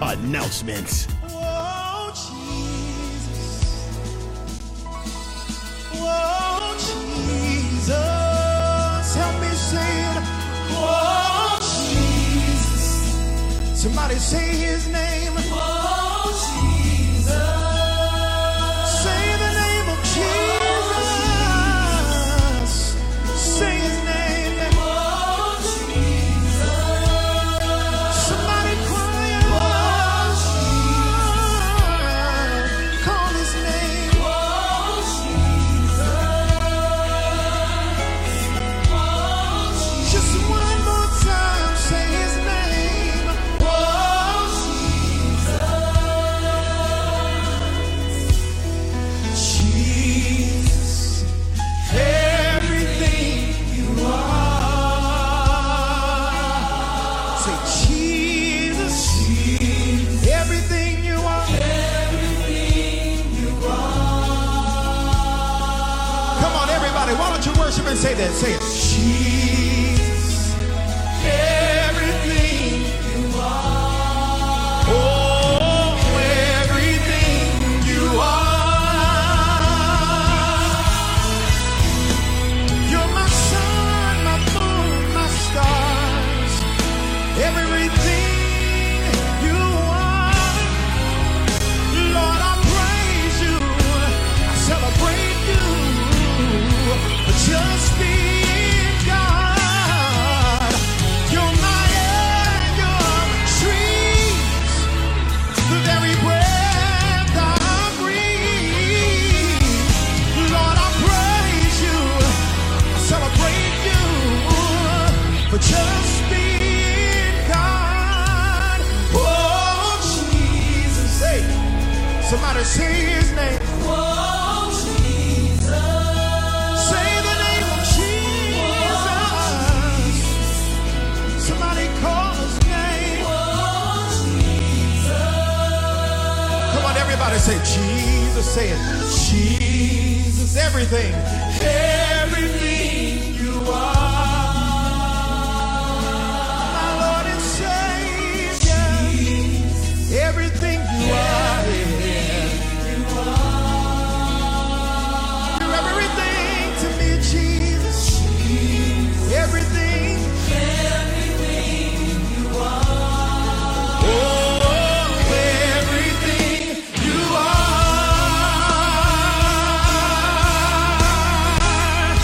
announcements. Oh, Jesus. Oh, Jesus. Help me say it. Oh, Jesus. Somebody say his name. Oh, Jesus. Say the name of Jesus. Say his name. Oh, Jesus. Somebody cry out. Call his name. Oh, Jesus. Just one more time. Say his name. Oh, Jesus, everything you are. Say Jesus, everything you are. Come on, everybody, why don't you worship and say that? Say it. Jesus, everything you are. Oh, everything you are. You're my sun, my moon, my stars. Everything you are. Lord, I praise you. I celebrate you for just being God. You're my air, you're trees, the very breath I breathe. Lord, I praise you. I celebrate you for just being God. Oh, Jesus. Hey, somebody say his name. Oh, Jesus. Say the name of Jesus. Somebody call his name. Oh, Jesus. Come on, everybody say Jesus. Say it. Jesus, everything. Everything you are. My Lord and Savior. Everything you are. You're everything to me, Jesus. Everything. Oh, everything you are.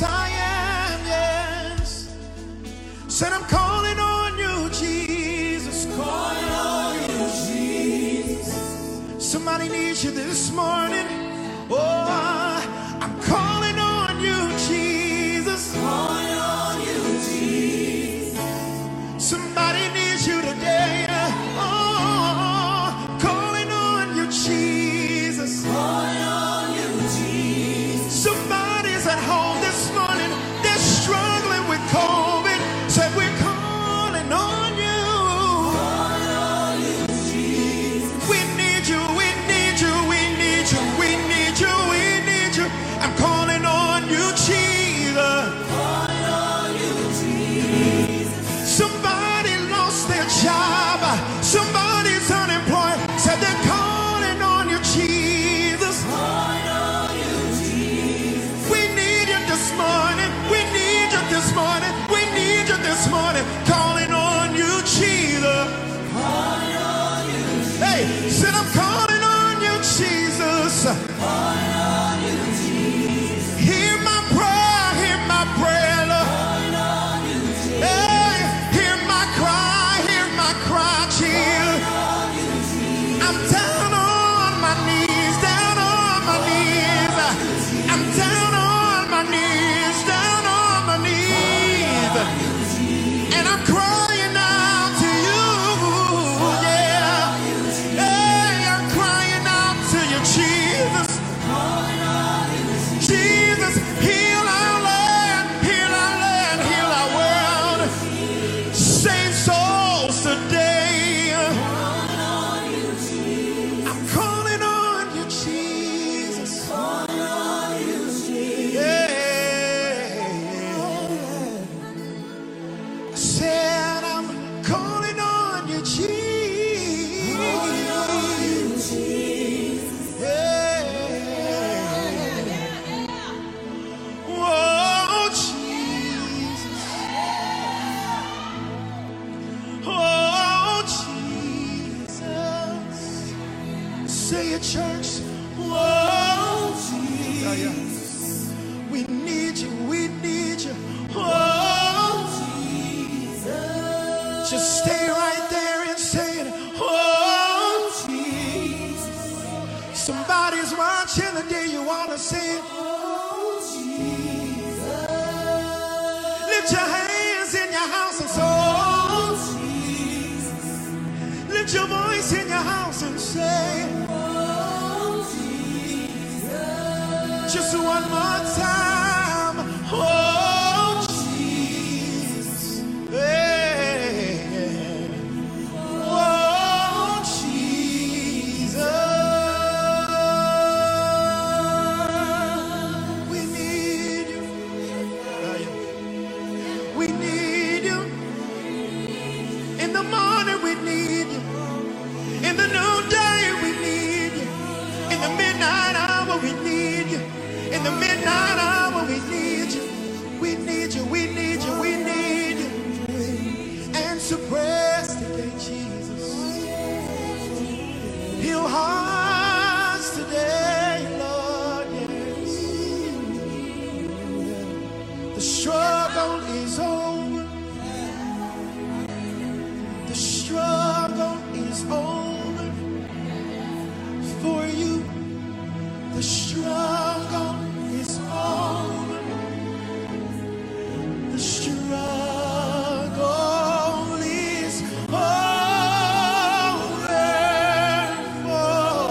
yes, I am, yes. Said I'm calling on you, Jesus. Calling on you, Jesus. Somebody needs you this morning. Oh, I'm calling on you, Jesus. Calling on you, Jesus. Somebody needs you today. Oh, calling on you, Jesus. Calling on you, Jesus. Somebody's at home this morning. They're struggling with COVID. Said we're calling on you. Calling on you, Jesus. We need you. We need you. We need you. We need you. We need you. I'm calling on you, Jesus. Calling on you, Jesus. Somebody lost their job. Somebody's unemployed. Said they're calling on you, Jesus. Calling on you, Jesus. We need you this morning. We need you this morning. We need you this morning. Calling on you, Jesus. Calling on you, Jesus. Hey, said I'm calling on you, Jesus. Calling on you, Jesus. Hear my prayer, Lord. Calling on you, Jesus. Hey, hear my cry, Jesus. I'm down on my knees, down on my knees. I'm down on my knees, down on my knees. And I'm crying out to you, yeah. Hey, I'm crying out to you, Jesus. Jesus, heal our land, heal our land, heal our world. Save souls today. I'm calling on you, Jesus. Yeah. I said I'm calling on you, Jesus. Yeah. Oh, Jesus. Oh, Jesus. Say it, church. Oh, Jesus. We need you. We need you. Oh, Jesus. Just stay right there and say it. Oh, Jesus. Somebody's watching the day you want to say it. Oh, Jesus. Lift your hands in your house and say, oh, Jesus. Lift your voice in your house and say, oh, Jesus. Just one more time. Oh, Jesus. Hey. Oh, Jesus. We need you. We need you. In the morning we need you. In the noonday we need you. In the midnight hour we need you. In the midnight hour we need you. We need you, we need you, we need you. Answer prayers today, Jesus. Heal hearts today, Lord, yes. The struggle is over. The struggle is over for you. The struggle is over. The struggle is over for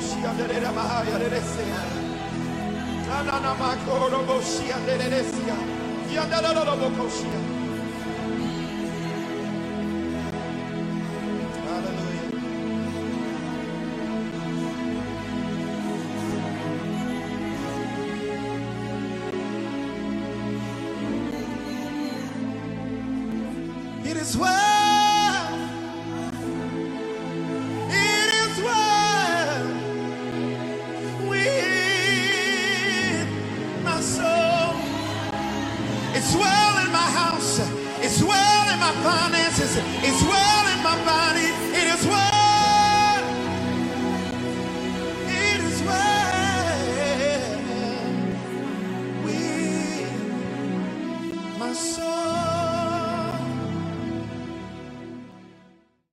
It is well. It is well with my soul. It's well in my house. It's well in my finances. It's well in my body. It is well. It is well with my soul.